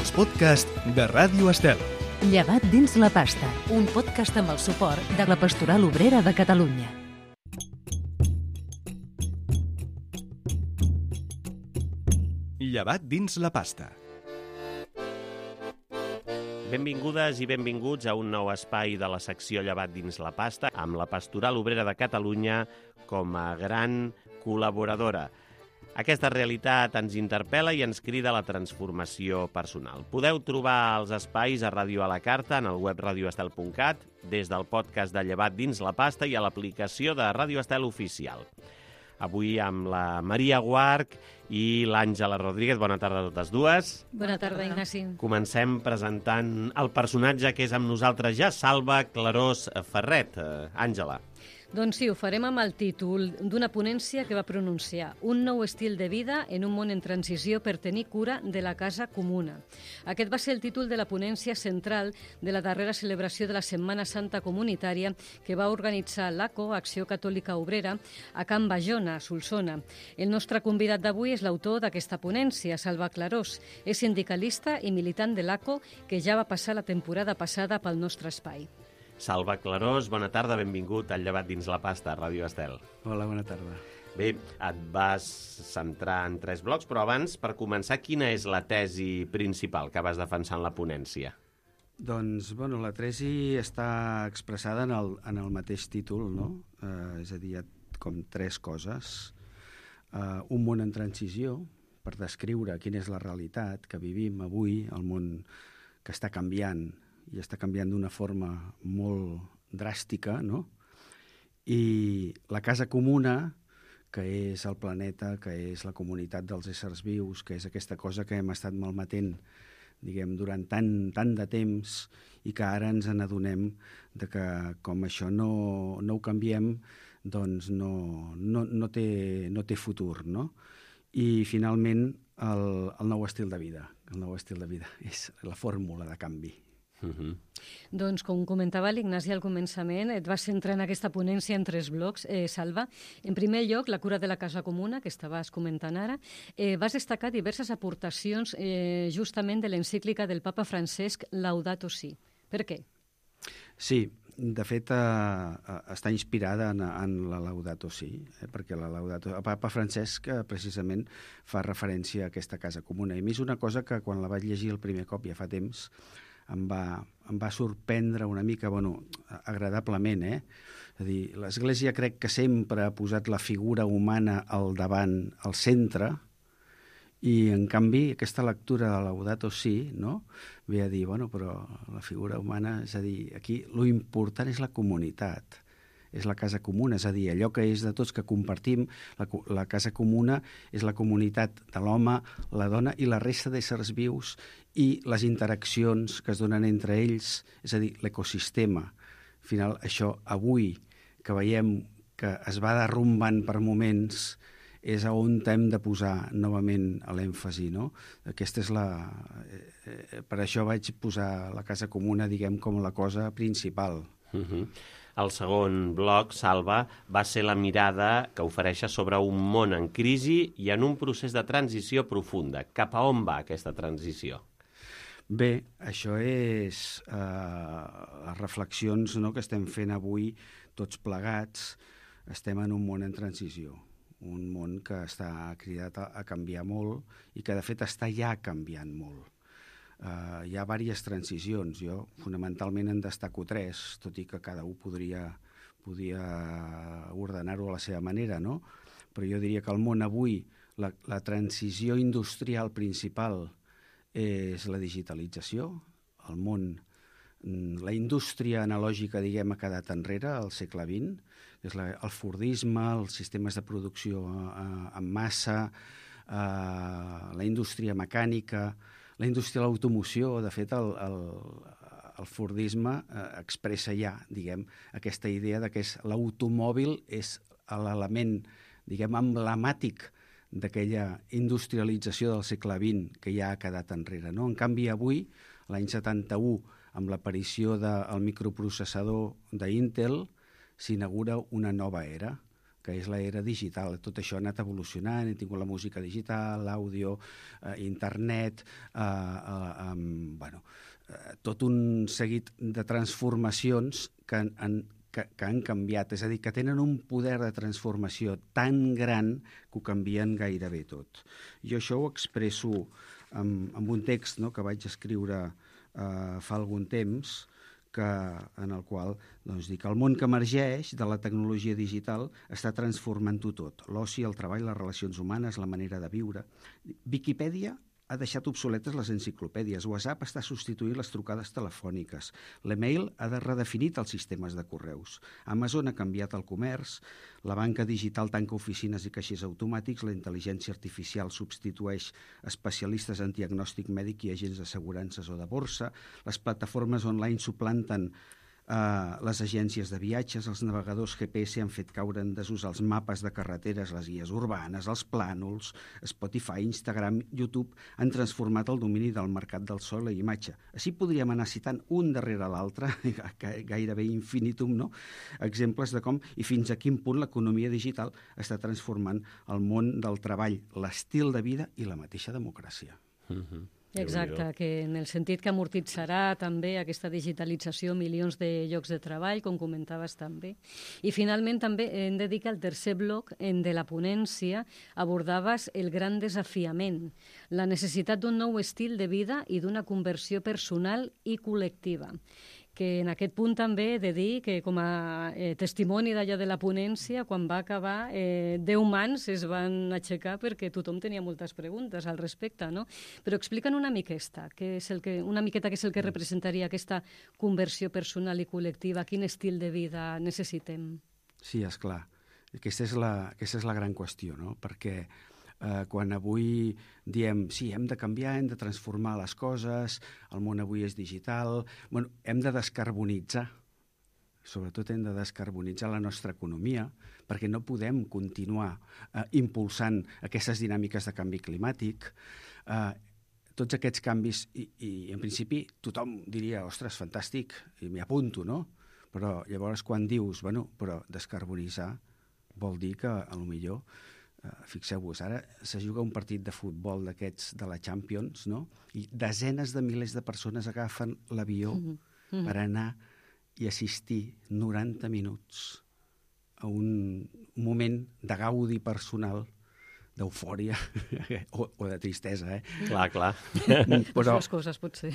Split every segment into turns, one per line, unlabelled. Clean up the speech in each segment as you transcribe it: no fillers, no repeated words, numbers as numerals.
els podcasts de Ràdio Estel.
Llevat dins la pasta, un podcast amb el suport de la Pastoral Obrera de Catalunya.
Llevat dins la pasta.
Benvingudes i benvinguts a un nou espai de la secció Llevat dins la pasta amb la Pastoral Obrera de Catalunya com a gran col·laboradora. Aquesta realitat ens interpel·la i ens crida a la transformació personal. Podeu trobar els espais a Ràdio a la Carta, en el web radioestel.cat, des del podcast de Llevat dins la pasta i a l'aplicació de Ràdio Estel Oficial. Avui amb la Maria Guarch i l'Àngela Rodríguez. Bona tarda a totes dues.
Bona tarda, Ignasi.
Comencem presentant el personatge que és amb nosaltres ja, Salva Clarós Ferret. Àngela.
Doncs sí, ho farem amb el títol d'una ponència que va pronunciar: un nou estil de vida en un món en transició per tenir cura de la casa comuna. Aquest va ser el títol de la ponència central de la darrera celebració de la Setmana Santa Comunitària que va organitzar l'ACO, Acció Catòlica Obrera, a Can Bajona, a Solsona. El nostre convidat d'avui és l'autor d'aquesta ponència, Salva Clarós. És sindicalista i militant de l'ACO, que ja va passar la temporada passada pel nostre espai.
Salva Clarós, bona tarda, benvingut al Llevat dins la pasta, a Ràdio Estel.
Hola, bona tarda.
Bé, et vas centrar en 3 blocs, però abans, per començar, quina és la tesi principal que vas defensar en la ponència?
Doncs, bueno, la tesi està expressada en el mateix títol, no? És a dir, hi ha com 3 coses. Un món en transició, per descriure quina és la realitat que vivim avui, el món que està canviant, i està canviant d'una forma molt dràstica, no? I la casa comuna, que és el planeta, que és la comunitat dels éssers vius, que és aquesta cosa que hem estat malmetent, diguem, durant tant de temps, i que ara ens n'adonem de que com això no ho canviem, doncs no té futur, no? I finalment el nou estil de vida. El nou estil de vida és la fórmula de canvi.
Doncs, com comentava l'Ignasi al començament, et vas centrar en aquesta ponència en 3 blocs, Salva. En primer lloc, la cura de la casa comuna, que estaves comentant ara. Vas destacar diverses aportacions justament de l'encíclica del papa Francesc Laudato Si. Per què?
Sí, de fet està inspirada en la Laudato Si, perquè el papa Francesc precisament fa referència a aquesta casa comuna. I a mi és una cosa que quan la vaig llegir el primer cop, ja fa temps, em va sorprendre una mica, agradablement, És a dir, l'Església crec que sempre ha posat la figura humana al davant, al centre, i en canvi aquesta lectura de Laudato Si, no?, ve a dir, però la figura humana, és a dir, aquí lo important és la comunitat, és la casa comuna, és a dir, allò que és de tots que compartim, la casa comuna és la comunitat de l'home, la dona i la resta d'éssers vius i les interaccions que es donen entre ells, és a dir, l'ecosistema. Al final, això avui que veiem que es va derrumbant per moments és on hem de posar novament l'èmfasi, no? Aquesta és per això vaig posar la casa comuna, diguem, com la cosa principal.
El segon bloc, Salva, va ser la mirada que ofereixes sobre un món en crisi i en un procés de transició profunda. Cap a on va aquesta transició?
Bé, això és les reflexions, no?, que estem fent avui tots plegats. Estem en un món en transició, un món que està cridat a canviar molt i que, de fet, està ja canviant molt. Hi ha diverses transicions. Jo fonamentalment en destaco 3, tot i que cada un podria ordenar-ho a la seva manera, no? Però jo diria que el món avui, la transició industrial principal és la digitalització. El món, la indústria analògica, diguem, ha quedat enrere al segle XX. És el fordisme, els sistemes de producció en massa, la indústria mecànica, la indústria de l'automoció. De fet, el fordisme expressa ja, diguem, aquesta idea de que l'automòbil és l'element, diguem, emblemàtic d'aquella industrialització del segle XX que ja ha quedat enrere, no? En canvi, avui, l'any 71, amb l'aparició del microprocessador d'Intel, s'inaugura una nova era, que és l'era digital. Tot això ha anat evolucionant, hem tingut la música digital, l'àudio, internet, tot un seguit de transformacions que han canviat, és a dir, que tenen un poder de transformació tan gran que ho canvien gairebé tot. Jo això ho expresso amb un text, no?, que vaig escriure fa algun temps, en el qual dic, el món que emergeix de la tecnologia digital està transformant-ho tot. L'oci, el treball, les relacions humanes, la manera de viure. Viquipèdia ha deixat obsoletes les enciclopèdies. WhatsApp està substituint les trucades telefòniques. L'email ha redefinit els sistemes de correus. Amazon ha canviat el comerç. La banca digital tanca oficines i caixers automàtics. La intel·ligència artificial substitueix especialistes en diagnòstic mèdic i agents d'assegurances o de borsa. Les plataformes online suplanten les agències de viatges, els navegadors GPS han fet caure en desús els mapes de carreteres, les guies urbanes, els plànols, Spotify, Instagram, YouTube han transformat el domini del mercat del so i la imatge. Així podríem anar citant un darrere l'altre, gairebé infinitum, no?, exemples de com i fins a quin punt l'economia digital està transformant el món del treball, l'estil de vida i la mateixa democràcia.
Exacte, que en el sentit que amortitzarà també aquesta digitalització milions de llocs de treball, com comentaves també. I finalment també hem de dir que al tercer bloc de la ponència abordaves el gran desafiament, la necessitat d'un nou estil de vida i d'una conversió personal i col·lectiva. Que en aquest punt també he de dir que com a testimoni d'allò de la ponència, quan va acabar, 10 mans es van aixecar perquè tothom tenia moltes preguntes al respecte, no? Però explica'n una miqueta què és el que representaria aquesta conversió personal i col·lectiva, quin estil de vida necessitem.
Sí, esclar. Aquesta és la gran qüestió, no? Perquè quan avui diem, sí, hem de canviar, hem de transformar les coses, el món avui és digital, hem de descarbonitzar, sobretot hem de descarbonitzar la nostra economia, perquè no podem continuar impulsant aquestes dinàmiques de canvi climàtic. Tots aquests canvis, i en principi tothom diria, ostres, fantàstic, i m'hi apunto, no? Però llavors quan dius, però descarbonitzar vol dir que potser fixeu-vos, ara se juga un partit de futbol d'aquests de la Champions, no? I desenes de milers de persones agafen l'avió per anar i assistir 90 minuts a un moment de gaudi personal, d'eufòria o de tristesa,
Clar.
Però,
les coses, potser.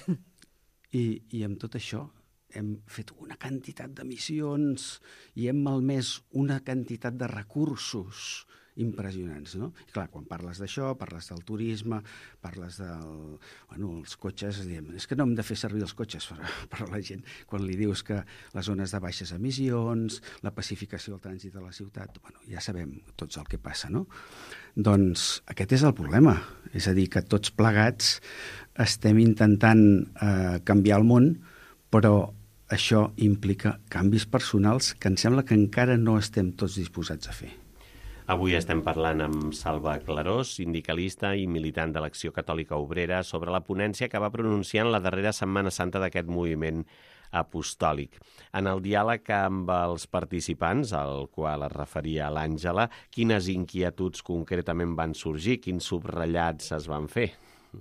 I amb tot això hem fet una quantitat de missions i hem malmès una quantitat de recursos impressionants, no? I clar, quan parles d'això, parles del turisme, parles dels cotxes, és que no hem de fer servir els cotxes per a la gent. Quan li dius que les zones de baixes emissions, la pacificació del trànsit de la ciutat, ja sabem tots el que passa, no? Doncs aquest és el problema. És a dir, que tots plegats estem intentant canviar el món, però això implica canvis personals que em sembla que encara no estem tots disposats a fer.
Avui estem parlant amb Salva Clarós, sindicalista i militant de l'Acció Catòlica Obrera, sobre la ponència que va pronunciar en la darrera Setmana Santa d'aquest moviment apostòlic. En el diàleg amb els participants, al qual es referia l'Àngela, quines inquietuds concretament van sorgir, quins subratllats es van fer?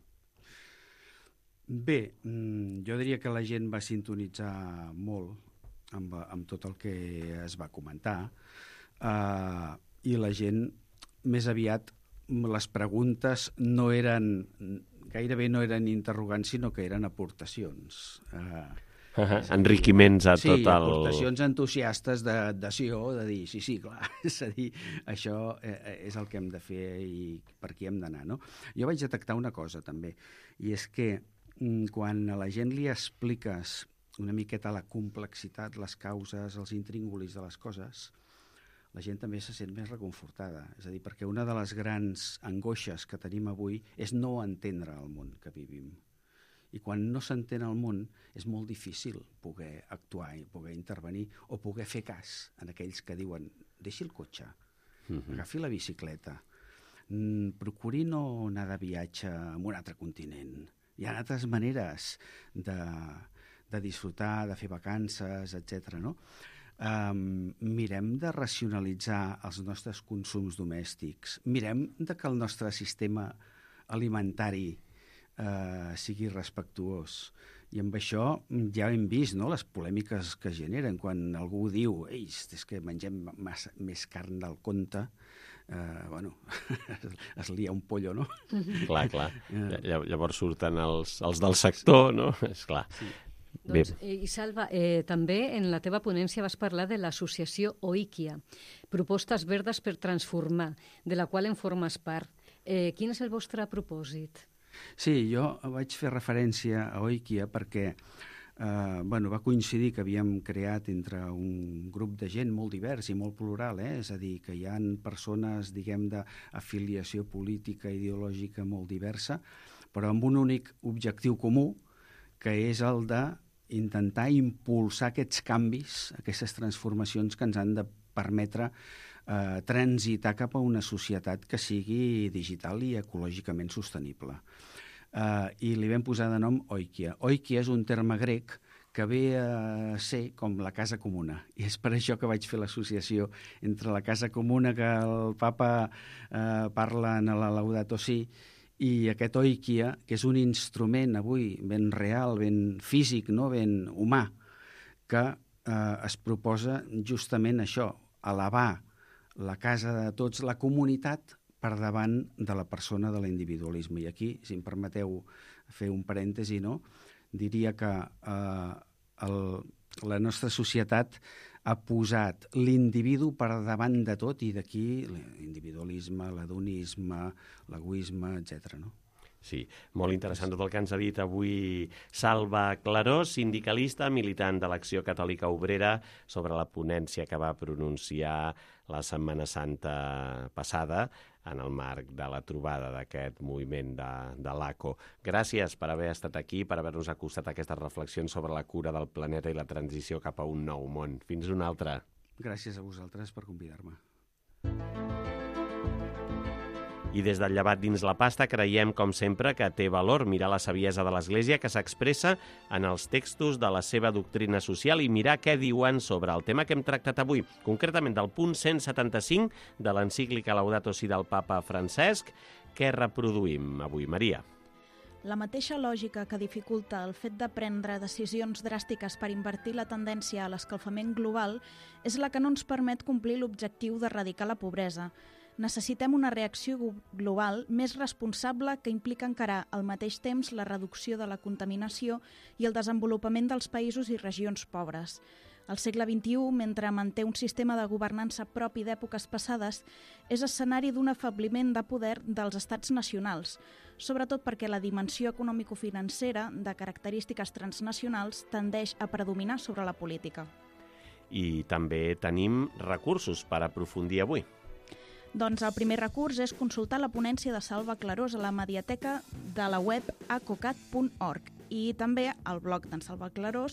Bé, jo diria que la gent va sintonitzar molt amb tot el que es va comentar, i la gent, més aviat, les preguntes gairebé no eren interrogants, sinó que eren aportacions.
Enriquiments a tot el...
Sí, aportacions entusiastes d'adhesió, de dir, sí, clar, és a dir, això és el que hem de fer i per aquí hem d'anar, no? Jo vaig detectar una cosa, també, i és que quan a la gent li expliques una miqueta la complexitat, les causes, els intríngulis de les coses, la gent també se sent més reconfortada. És a dir, perquè una de les grans angoixes que tenim avui és no entendre el món que vivim. I quan no s'entén el món és molt difícil poder actuar i poder intervenir o poder fer cas en aquells que diuen deixi el cotxe, agafi la bicicleta, procuri no anar de viatge a un altre continent. Hi ha altres maneres de disfrutar, de fer vacances, etc. No? mirem de racionalitzar els nostres consums domèstics, mirem de que el nostre sistema alimentari sigui respectuós. I amb això ja hem vist, no?, les polèmiques que generen quan algú diu és que mengem més carn del compte, es lia un pollo, no?
Clar. Llavors surten els del sector, no? És clar.
Sí. Doncs, i Salva, també en la teva ponència vas parlar de l'associació Oikia, Propostes Verdes per Transformar, de la qual en formes part. Quin és el vostre propòsit?
Sí, jo vaig fer referència a Oikia perquè va coincidir que havíem creat entre un grup de gent molt divers i molt plural, és a dir, que hi ha persones, diguem, d'afiliació política, ideològica molt diversa, però amb un únic objectiu comú, que és el d'intentar impulsar aquests canvis, aquestes transformacions que ens han de permetre transitar cap a una societat que sigui digital i ecològicament sostenible. I li vam posar de nom Oikia. Oikia és un terme grec que ve a ser com la casa comuna. I és per això que vaig fer l'associació entre la casa comuna que el papa parla en la Laudato Si i aquest Oikia, que és un instrument avui ben real, ben físic, no? Ben humà, que es proposa justament això, elevar la casa de tots, la comunitat, per davant de la persona, de l'individualisme. I aquí, si em permeteu fer un parèntesi, no? Diria que la nostra societat ha posat l'individu per davant de tot, i d'aquí l'individualisme, l'hedonisme, l'egoisme, etc. No?
Sí, molt interessant tot el que ens ha dit avui Salva Claró, sindicalista, militant de l'Acció Catòlica Obrera, sobre la ponència que va pronunciar la Setmana Santa passada en el marc de la trobada d'aquest moviment de l'ACO. Gràcies per haver estat aquí, per haver-nos acostat a aquestes reflexions sobre la cura del planeta i la transició cap a un nou món. Fins una altra.
Gràcies a vosaltres per convidar-me.
I des del Llevat dins la pasta creiem, com sempre, que té valor mirar la saviesa de l'Església que s'expressa en els textos de la seva doctrina social i mirar què diuen sobre el tema que hem tractat avui, concretament del punt 175 de l'encíclica Laudato Si del papa Francesc. Què reproduïm avui, Maria?
La mateixa lògica que dificulta el fet de prendre decisions dràstiques per invertir la tendència a l'escalfament global és la que no ens permet complir l'objectiu d'erradicar la pobresa. Necessitem una reacció global més responsable que implica encarar al mateix temps la reducció de la contaminació i el desenvolupament dels països i regions pobres. El segle XXI, mentre manté un sistema de governança propi d'èpoques passades, és escenari d'un afebliment de poder dels estats nacionals, sobretot perquè la dimensió econòmico-financera de característiques transnacionals tendeix a predominar sobre la política.
I també tenim recursos per aprofundir avui.
Doncs el primer recurs és consultar la ponència de Salva Clarós a la mediateca de la web acocat.org i també al blog d'en Salva Clarós,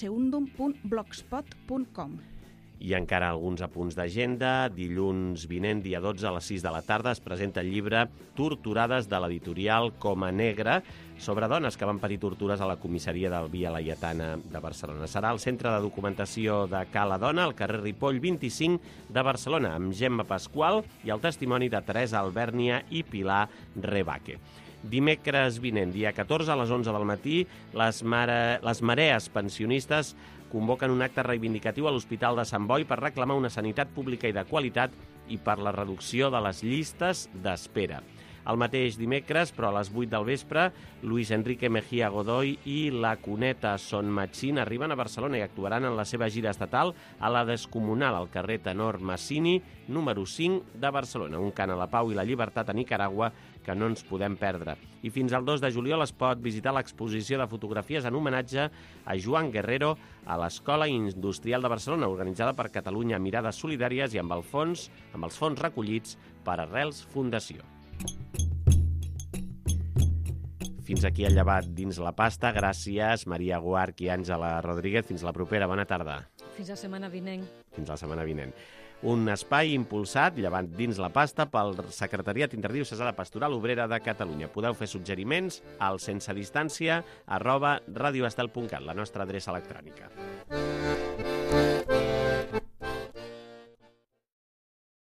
transeundum.blogspot.com.
I encara alguns apunts d'agenda. Dilluns vinent, dia 12, a les 6 de la tarda, es presenta el llibre Torturades, de l'editorial Coma Negra, sobre dones que van patir tortures a la comissaria del Via Laietana de Barcelona. Serà al Centre de Documentació de Cala Dona, al carrer Ripoll 25 de Barcelona, amb Gemma Pasqual i el testimoni de Teresa Albèrnia i Pilar Rebaque. Dimecres vinent, dia 14, a les 11 del matí, les marees pensionistes convoquen un acte reivindicatiu a l'Hospital de Sant Boi per reclamar una sanitat pública i de qualitat i per la reducció de les llistes d'espera. El mateix dimecres, però a les 8 del vespre, Luis Enrique Mejía Godoy i la Cuneta Son Machín arriben a Barcelona i actuaran en la seva gira estatal a la Descomunal, al carrer Tenor Massini, número 5 de Barcelona. Un cant a la pau i la llibertat a Nicaragua que no ens podem perdre. I fins al 2 de juliol es pot visitar l'exposició de fotografies en homenatge a Joan Guerrero a l'Escola Industrial de Barcelona, organitzada per Catalunya Mirades Solidàries i amb els fons recollits per Arrels Fundació. Fins aquí el Llevat dins la pasta. Gràcies, Maria Guarch i Àngela Rodríguez. Fins la propera. Bona tarda.
Fins la setmana vinent.
Fins la setmana vinent. Un espai impulsat, Llevat dins la pasta, pel Secretariat Interdiocesà de Pastoral Obrera de Catalunya. Podeu fer suggeriments al sensedistància@radioestel.cat, la nostra adreça electrònica.